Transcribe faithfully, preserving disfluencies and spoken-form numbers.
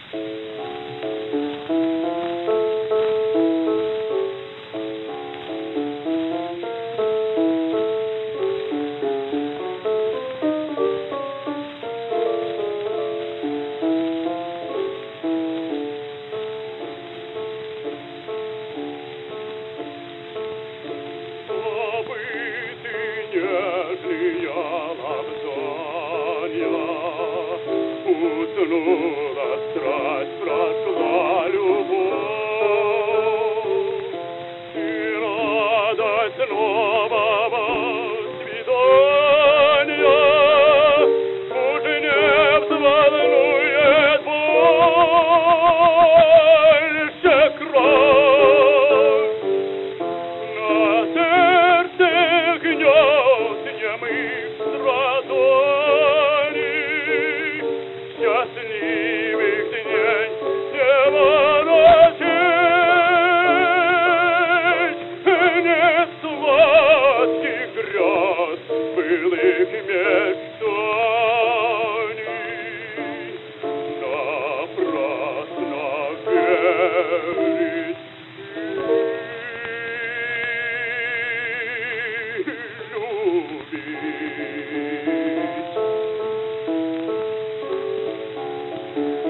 Утонула страсть, прошла любовь, и радость нового свидания уже не взволнует больше кровь. На сердце гнет немых страданий, счастливых дней не воротить, не сладких грез былых мечтаний. Напрасно верить и любить.